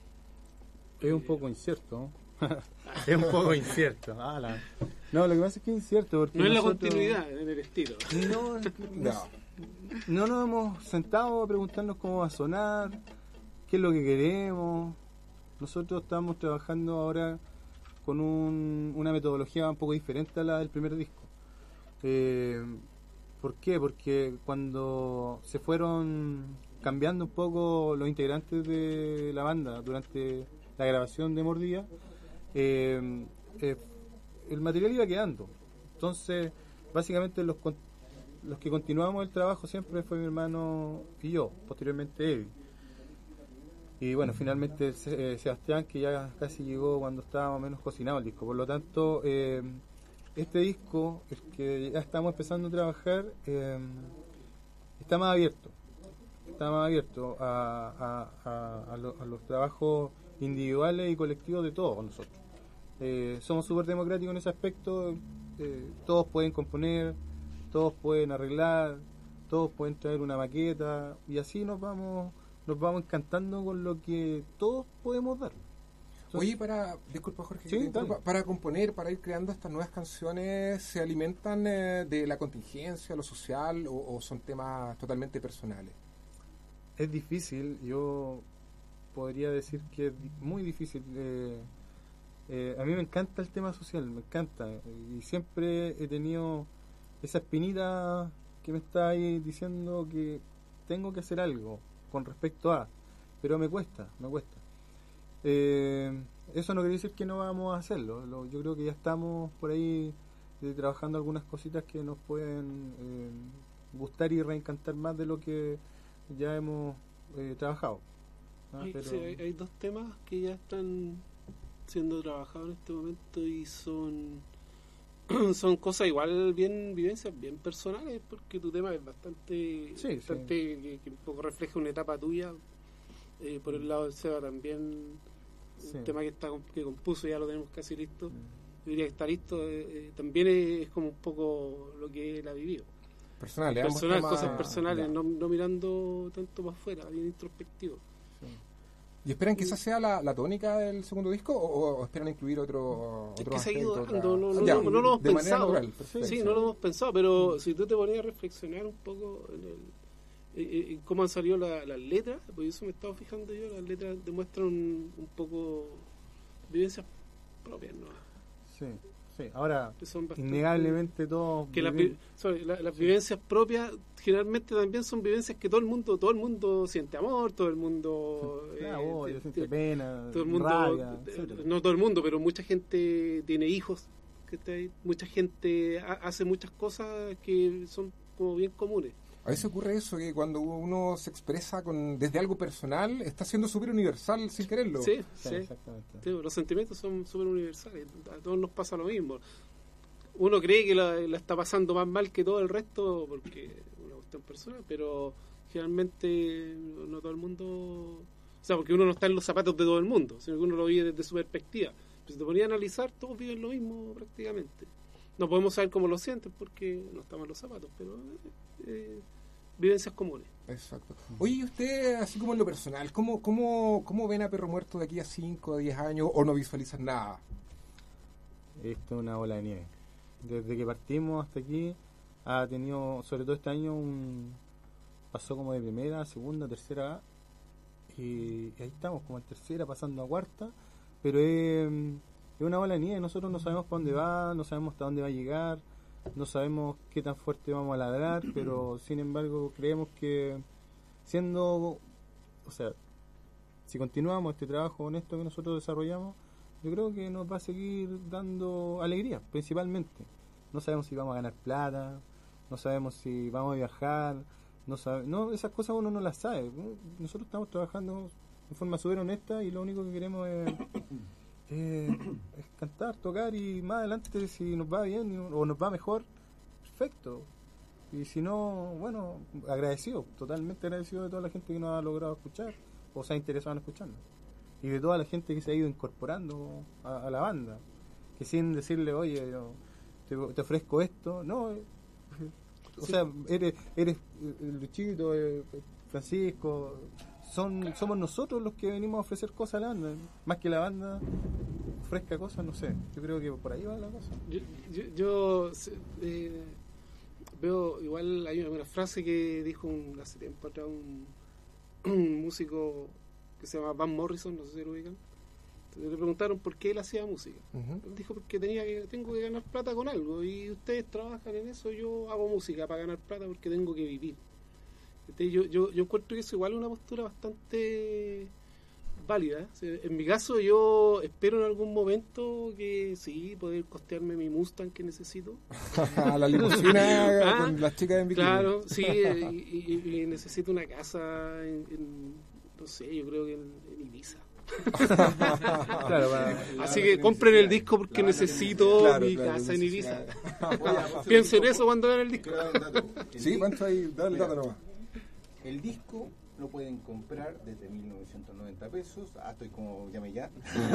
Es un poco incierto. ¿no? Es un poco incierto. Ah, la- No, lo que pasa es que es incierto porque No es la nosotros- continuidad, en el estilo. No, es que No. no nos hemos sentado a preguntarnos cómo va a sonar, qué es lo que queremos. Nosotros estamos trabajando ahora con un- una metodología un poco diferente a la del primer disco. Eh, ¿Por qué? Porque cuando se fueron cambiando un poco los integrantes de la banda durante la grabación de Mordida, eh, eh, el material iba quedando. Entonces, básicamente los, con- los que continuamos el trabajo siempre fue mi hermano y yo, posteriormente Eddie. Y bueno, finalmente eh, Sebastián, que ya casi llegó cuando estaba más o menos cocinado el disco. Por lo tanto, eh, este disco, el que ya estamos empezando a trabajar, eh, está más abierto. Está más abierto a, a, a, a, lo- a los trabajos individuales y colectivos de todos nosotros. Eh, somos súper democráticos en ese aspecto. Eh, todos pueden componer, todos pueden arreglar, todos pueden traer una maqueta y así nos vamos nos vamos encantando con lo que todos podemos dar. Entonces, Oye, para, disculpa Jorge, que Sí, te interrumpa, dale. para componer, para ir creando estas nuevas canciones, ¿se alimentan eh, de la contingencia, lo social, o, o son temas totalmente personales? es difícil, yo podría decir que es di- muy difícil. eh, eh, a mí me encanta el tema social, me encanta, y siempre he tenido esa espinita que me está ahí diciendo que tengo que hacer algo con respecto a, pero me cuesta, me cuesta. Eh, eso no quiere decir que no vamos a hacerlo. Lo- yo creo que ya estamos por ahí eh, trabajando algunas cositas que nos pueden eh, gustar y reencantar más de lo que ya hemos eh, trabajado. ¿ah? Hay, Pero- sí, hay, hay dos temas que ya están siendo trabajados en este momento y son son cosas igual bien vivencias bien personales, porque tu tema es bastante, Sí, sí. bastante que, que un poco refleja una etapa tuya. Eh, por el lado del Seba también Sí. un tema que está que compuso, ya lo tenemos casi listo. Mm. Yo diría que está listo. eh, eh, también es, es como un poco lo que él ha vivido, Personales, ambos personal, temas- cosas personales, ya. no, no mirando tanto para afuera, bien introspectivo. ¿Y esperan que esa sea la, la tónica del segundo disco, o, o esperan incluir otro Es otro que se ha ido aspecto, dando, otra- no, no, Ya, no, no lo hemos de manera pensado. natural, perfecto. Sí, no lo hemos pensado, pero si tú te ponías a reflexionar un poco en, el, en- en cómo han salido la- las letras, pues eso me estaba fijando yo, las letras demuestran un, un poco vivencias propias, ¿no? Sí, sí. Ahora, Que son bastante- innegablemente todos que las, viven- vi- sorry, la- las vivencias propias generalmente también son vivencias que todo el mundo todo el mundo siente amor, todo el mundo claro, eh, odio, te- siente te- pena, todo el mundo rabia, eh, etcétera. no todo el mundo, pero mucha gente tiene hijos, que está ahí, mucha gente ha- hace muchas cosas que son como bien comunes. A veces ocurre eso, que cuando uno se expresa con desde algo personal, está siendo súper universal sin quererlo. Sí, Sí, sí. exactamente. Sí, los sentimientos son súper universales. A todos nos pasa lo mismo. Uno cree que la, la está pasando más mal que todo el resto porque es una cuestión personal, pero generalmente no todo el mundo... O sea, porque uno no está en los zapatos de todo el mundo, sino que uno lo vive desde su perspectiva. Pero si te ponía a analizar, todos viven lo mismo prácticamente. No podemos saber cómo lo sienten porque no estamos en los zapatos, pero eh, eh, vivencias comunes. Exacto. Oye, ¿y usted, así como en lo personal, cómo, cómo, cómo ven a Perro Muerto de aquí a cinco, a diez años o no visualizan nada? Esto es una bola de nieve. Desde que partimos hasta aquí ha tenido, sobre todo este año, un pasó como de primera, segunda, tercera A, y ahí estamos, como en tercera, pasando a cuarta, pero es, es una bola de nieve. Nosotros no sabemos para dónde va, no sabemos hasta dónde va a llegar, no sabemos qué tan fuerte vamos a ladrar, pero sin embargo creemos que siendo, o sea, si continuamos este trabajo honesto que nosotros desarrollamos, yo creo que nos va a seguir dando alegría, principalmente. No sabemos si vamos a ganar plata, no sabemos si vamos a viajar, no sabe, no, esas cosas uno no las sabe. Nosotros estamos trabajando de forma súper honesta y lo único que queremos es, eh, es cantar, tocar, y más adelante si nos va bien o nos va mejor, perfecto. Y si no, bueno, agradecido, totalmente agradecido de toda la gente que nos ha logrado escuchar o se ha interesado en escucharnos, y de toda la gente que se ha ido incorporando a, a la banda, que sin decirle, oye, yo te, te ofrezco esto, no, eh, o Sí. sea, eres, eres el Luchito, eh, Francisco, son somos nosotros los que venimos a ofrecer cosas a la banda, más que la banda ofrezca cosas, no sé, yo creo que por ahí va la cosa. Yo, yo, yo eh, veo, igual hay una, una frase que dijo un, hace tiempo atrás un, un músico que se llama Van Morrison, no sé si lo ubican. Le preguntaron por qué él hacía música. Uh-huh. Él dijo porque tenía que, tengo que ganar plata con algo, y ustedes trabajan en eso, yo hago música para ganar plata porque tengo que vivir. Entonces, yo, yo, yo encuentro que eso igual es una postura bastante válida. O sea, en mi caso yo espero en algún momento que sí, poder costearme mi Mustang que necesito. La limusina Ah, con las chicas en bikini. Claro, sí, y, y- y necesito una casa en, en, no sé, yo creo que en, en Ibiza. Claro, para- Así que compren el disco porque La banda necesito Claro, mi claro, casa en necesidad. Ibiza. Piensen en eso cuando vean el disco. Quiero dar un dato. El Sí, di- ¿cuánto hay? Dale, Mira, dale nomás. El disco lo pueden comprar desde mil novecientos noventa pesos. Ah, estoy como llame ya.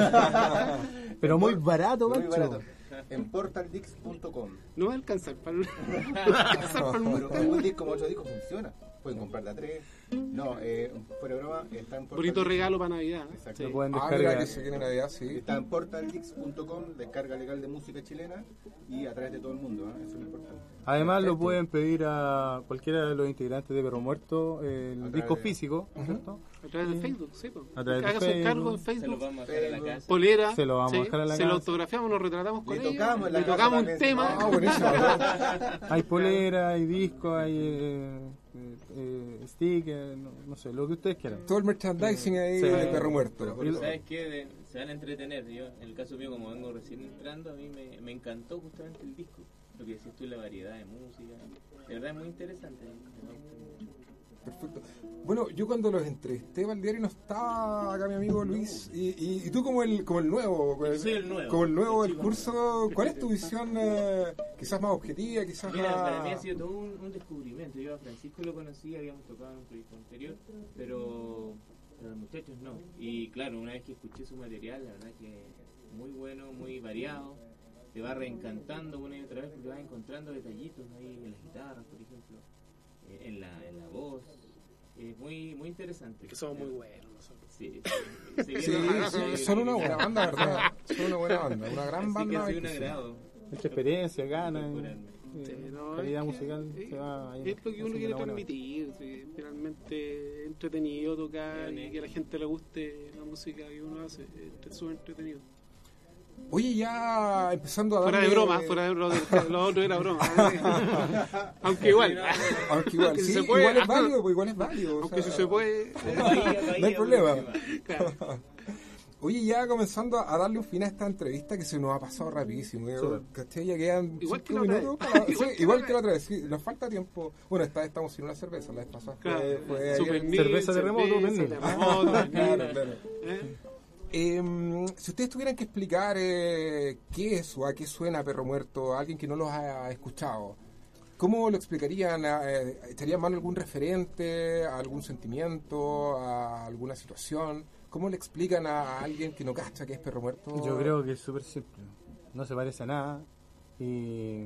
pero muy En- barato, muy macho. barato. En portaldix punto com. No va a alcanzar para el, no va a alcanzar para el Pero Mustang. un disco como otro disco funciona. Pueden comprar de a tres. No, eh, fuera de broma, está en Bonito regalo para Navidad. ¿eh? Exacto. Sí. Lo pueden Ah, descargar. mira, que se viene Navidad, sí. Está en portaldix punto com, descarga legal de música chilena y a través de todo el mundo, ¿eh? Eso es lo importante. Además lo Perfecto. pueden pedir a cualquiera de los integrantes de Perro Muerto, el través disco de- físico, ¿cierto? A través de Facebook, sí. Pues. A través de Haga su Facebook. encargo en Se lo Facebook. vamos a dejar a la casa. Polera. Se lo vamos a sí, dejar a la se lo casa. autografiamos, nos retratamos con Le ellos, tocamos en la le casa tocamos un también, tema. Ah, buenísimo. Hay polera, hay disco, hay eh, eh, eh, sticker, no, no sé, lo que ustedes quieran. Todo el merchandising ahí Sí. de Perro Muerto. Pero ¿sabes qué? De- se van a entretener. Yo, en el caso mío, como vengo recién entrando, a mí me, me encantó justamente el disco. Lo que decías tú, la variedad de música. De verdad es muy interesante. Me gusta mucho. Perfecto. Bueno, yo cuando los entrevisté, Valdiari, no estaba acá mi amigo Luis, y, y, y tú como el como el nuevo, Yo soy el nuevo. como el nuevo El del chico curso, ¿cuál es tu visión? eh, quizás más objetiva, quizás Mira, más... para mí ha sido todo un, un descubrimiento. Yo a Francisco lo conocí, habíamos tocado en un proyecto anterior, pero a los muchachos no. Y claro, una vez que escuché su material, la verdad que muy bueno, muy variado. Te va reencantando una y otra vez porque vas encontrando detallitos ahí en las guitarras, por ejemplo, eh, en, la, en la voz. Es muy muy interesante. Que somos muy buenos nosotros. Sí, sí, sí, Sí, viene- son, son una buena banda, ¿verdad? Son una buena banda, una gran Así que banda. ha sido un que sí. agrado. Mucha experiencia, ganas, incorporarme. eh, Sí, no, calidad es que- musical es- se va ahí Es lo que uno haciendo quiere una buena- transmitir, sí, finalmente entretenido tocar Bien, y que a la gente le guste la música que uno hace, es súper entretenido. Oye, ya empezando a Fuera darle... de broma, fuera de broma, lo otro era broma. Aunque igual, Aunque igual, Aunque si sí, se puede, igual es ajá. válido, pues igual es válido. o aunque sea, si se puede, no hay problema. claro. Oye, ya comenzando a darle un fin a esta entrevista que se nos ha pasado rapidísimo. Yo, ¿cachai? Ya quedan Igual que cinco la otra minutos. vez. Para- sí, Igual que igual la que la otra vez. Sí, nos falta tiempo. Bueno, esta vez estamos sin una cerveza. La vez pasada fue, Claro, fue Super ayer. Mil, cerveza de remoto, cerveza, Pernil. terremoto, Claro, Pernil. claro. ¿Eh? Eh, si ustedes tuvieran que explicar eh, qué es o a qué suena Perro Muerto, a alguien que no los ha escuchado, ¿cómo lo explicarían? Eh, ¿Estaría en mano algún referente, a algún sentimiento, a alguna situación? ¿Cómo le explican a alguien que no cacha qué es Perro Muerto? Yo creo que es súper simple. No se parece a nada. Y.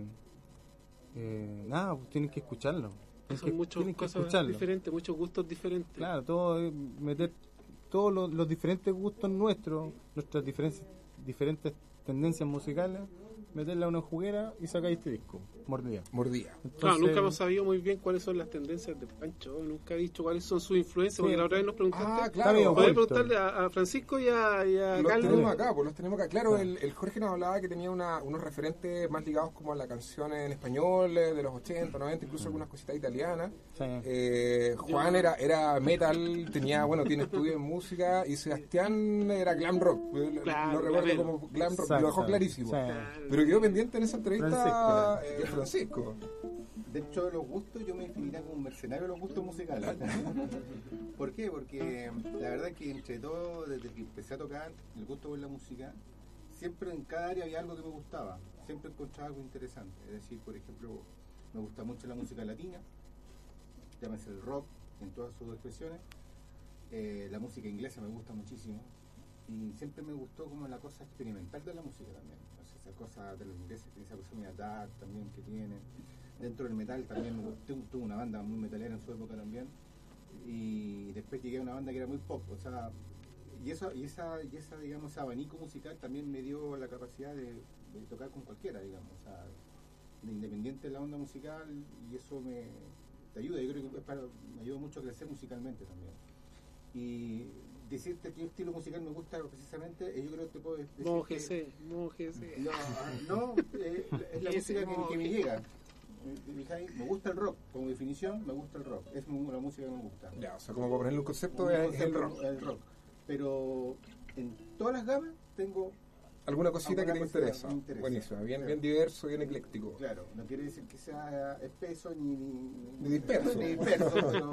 Eh, nada, pues tienen que escucharlo. Tienen Son que, muchas tienen que cosas escucharlo. diferentes, muchos gustos diferentes. Claro, todo es meter todos los, los diferentes gustos nuestros, nuestras diferentes, diferentes tendencias musicales, meterla a una juguera y sacar este disco, Mordida. Mordía. Entonces, Claro, nunca hemos sabido muy bien cuáles son las tendencias de Pancho, nunca he dicho cuáles son sus influencias, Sí. porque la otra vez nos preguntaste. Ah, Está claro. bien Podés oculto. preguntarle a, a Francisco y a, y a Los Carlos. tenemos acá, pues los tenemos acá. Claro, el, el Jorge nos hablaba que tenía una, unos referentes más ligados como a la canción en español eh, de los ochenta, noventa, incluso algunas cositas italianas. Sí. Eh, Juan era, era metal, tenía, bueno, tiene estudio en música, y Sebastián era glam rock. Lo- Claro, lo recuerdo glamero. como glam rock, Exacto. lo dejó clarísimo. Sí. Claro. Pero quedó pendiente en esa entrevista Francisco. eh, Francisco. Dentro de los gustos, yo me definiría como un mercenario de los gustos musicales. ¿Por qué? Porque la verdad es que entre todo, desde que empecé a tocar, el gusto por la música, siempre en cada área había algo que me gustaba. Siempre encontraba algo interesante. Es decir, por ejemplo, me gusta mucho la música latina, llámese el rock en todas sus expresiones. Eh, la música inglesa me gusta muchísimo. Y siempre me gustó como la cosa experimental de la música también. O sea, esa cosa de los ingleses, esa cosa media dark también que tienen. Dentro del metal también me gustó, tuve una banda muy metalera en su época también. Y después llegué a una banda que era muy pop. O sea, y eso, y esa, y esa digamos, ese abanico musical también me dio la capacidad de, de tocar con cualquiera, digamos. O sea, de independiente de la onda musical, y eso me te ayuda. Yo creo que es para, me ayuda mucho a crecer musicalmente también. Y decirte qué estilo musical me gusta precisamente, eh, yo creo que te puedo decir Modo que- G C, modo G C. no, no, eh, es la Ese música que, modo que me que- llega. Eh, fijáis, me gusta el rock, como definición me gusta el rock, es mu- la música que me gusta. Ya, o sea, como para ponerle un concepto, Un es, es el concepto, rock. el rock. Pero en todas las gamas tengo, ¿Alguna cosita que te Alguna cosita interesa? que me interesa. Buenísimo, bien, Claro. bien diverso, bien ecléctico. claro, no quiere decir que sea espeso ni, ni, Ni disperso. ni disperso, pero,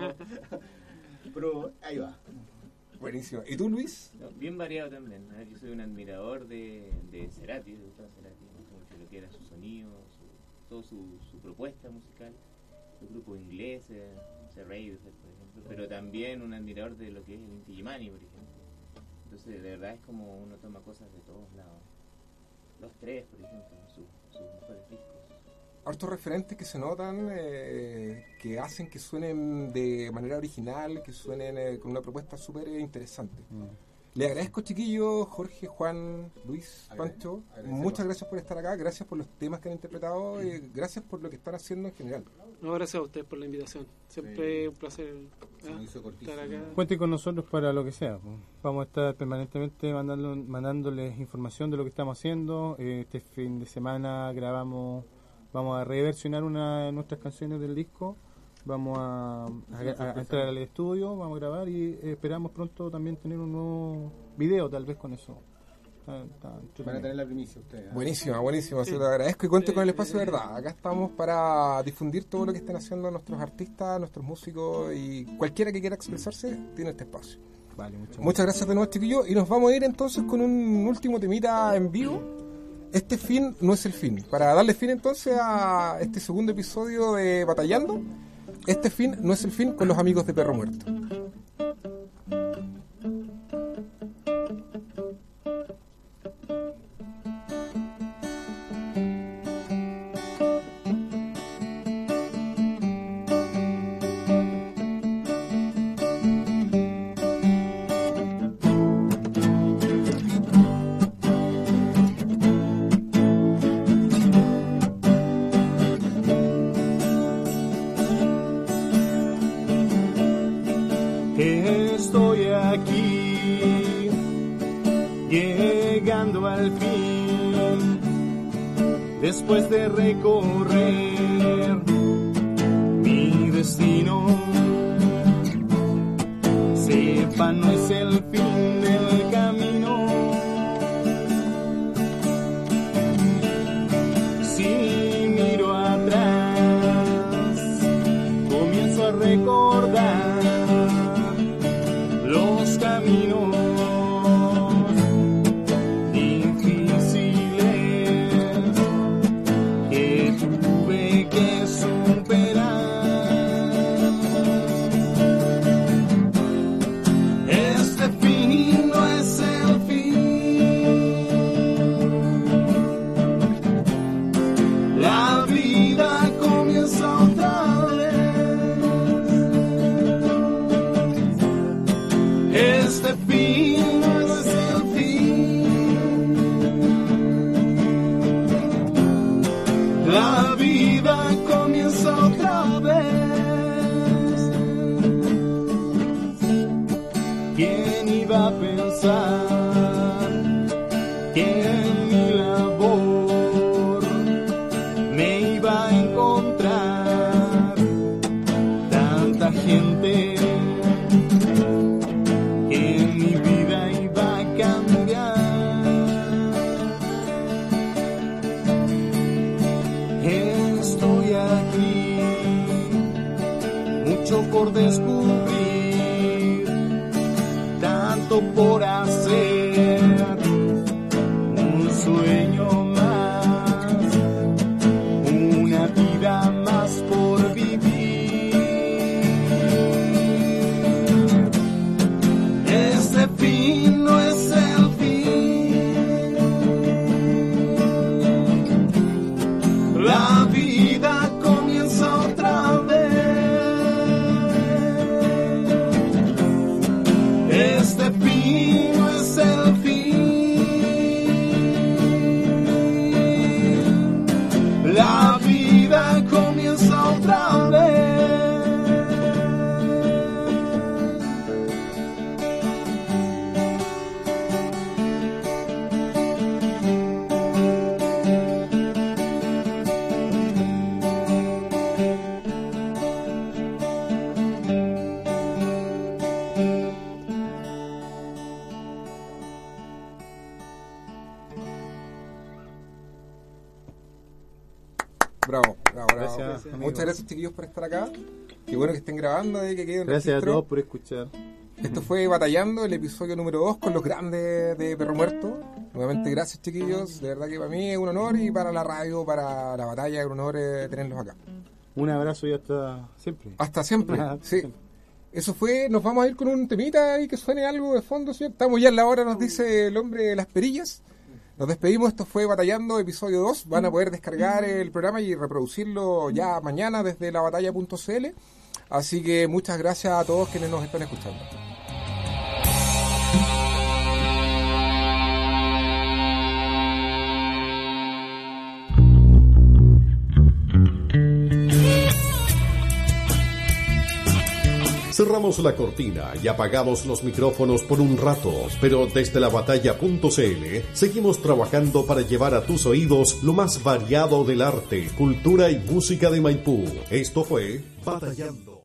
pero ahí va. Buenísimo. ¿Y tú, Luis? No, bien variado también. A ver, yo soy un admirador de, de Cerati, de Gustavo Cerati. Me gusta mucho lo que era su sonido, su, toda su, su propuesta musical, los grupos ingleses, o sea, Radiohead, por ejemplo, pero también un admirador de lo que es el Inti Illimani, por ejemplo. Entonces, de verdad es como uno toma cosas de todos lados. Los tres, por ejemplo, sus, sus mejores discos. Hartos referentes que se notan, eh, que hacen que suenen de manera original, que suenen eh, con una propuesta súper eh, interesante. Le agradezco, chiquillos, Jorge, Juan, Luis, Agrade- Pancho. agradecemos. Muchas gracias por estar acá, gracias por los temas que han interpretado y gracias por lo que están haciendo en general. No, gracias a ustedes por la invitación. Siempre Sí. es un placer Se ¿ah? me hizo cortísimo. estar acá. Cuenten con nosotros para lo que sea. pues. Vamos a estar permanentemente mandando, mandándoles información de lo que estamos haciendo. Eh, este fin de semana grabamos, vamos a reversionar una de nuestras canciones del disco. Vamos a, a- a entrar al estudio, vamos a grabar y eh, esperamos pronto también tener un nuevo video, tal vez con eso. Está- está entretenido. Van a tener la primicia ustedes. ¿eh? Buenísima, buenísima, se lo agradezco y cuente con el espacio de verdad. Acá estamos para difundir todo lo que están haciendo nuestros artistas, nuestros músicos y cualquiera que quiera expresarse tiene este espacio. Vale, muchas Muchas gracias de nuevo, chiquillos, y nos vamos a ir entonces con un último temita en vivo. Este fin no es el fin. Para darle fin entonces a este segundo episodio de Batallando, este fin no es el fin con los amigos de Perro Muerto. Estoy aquí, llegando al fin, después de recorrer mi destino. Sepa, no es el fin del camino. caminos difíciles que tuve que superar. Este fin no es el fin, la vida comienza otra vez. Este fin no es el fin, la vida comienza otra vez. ¿Quién iba a pensar que en mi labor me iba a encontrar tanta gente que mi vida iba a cambiar? Estoy aquí, mucho por descubrir, tanto por hacer, un sueño más, una vida más por vivir. Este fin no es el fin, la vida comienza otra vez. Este fin no es el fin, la vida comienza otra vez. Bravo, bravo, bravo. Gracias, amigo. Muchas gracias, chiquillos, por estar acá. Qué bueno que estén grabando y que queden Gracias a registro. todos por escuchar. Esto fue Batallando, el episodio número dos con los grandes de Perro Muerto. Nuevamente, gracias, chiquillos. De verdad que para mí es un honor y para la radio, para la batalla, es un honor eh, tenerlos acá. Un abrazo y hasta siempre. Hasta siempre. Ah, Sí. siempre. Eso fue, nos vamos a ir con un temita y que suene algo de fondo, señor. Estamos ya en la hora, nos dice el hombre de las perillas. Nos despedimos, esto fue Batallando, episodio dos. Van a poder descargar el programa y reproducirlo ya mañana desde la batalla punto c l. Así que muchas gracias a todos quienes nos están escuchando. Cerramos la cortina y apagamos los micrófonos por un rato, pero desde la batalla punto c l seguimos trabajando para llevar a tus oídos lo más variado del arte, cultura y música de Maipú. Esto fue Batallando.